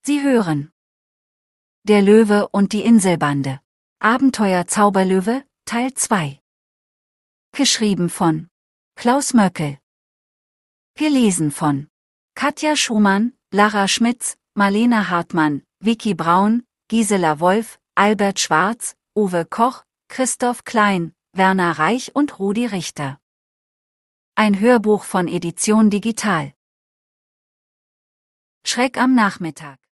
Sie hören Der Löwe und die Inselbande. Abenteuer Zauberlöwe, Teil 2. Geschrieben von Klaus Möckel. Gelesen von Katja Schumann, Lara Schmitz, Marlene Hartmann, Vicky Braun, Gisela Wolf, Albert Schwarz, Uwe Koch, Christoph Klein, Werner Reich und Rudi Richter. Ein Hörbuch von Edition Digital. Schreck am Nachmittag.